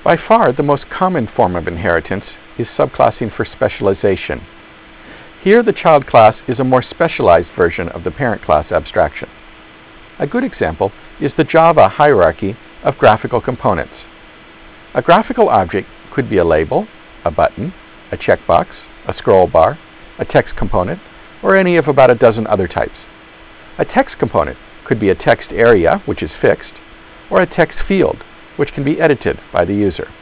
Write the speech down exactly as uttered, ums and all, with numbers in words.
By far, the most common form of inheritance is subclassing for specialization. Here, the child class is a more specialized version of the parent class abstraction. A good example is the Java hierarchy of graphical components. A graphical object could be a label, a button, a checkbox, a scroll bar, a text component, or any of about a dozen other types. A text component could be a text area, which is fixed, or a text field, which can be edited by the user.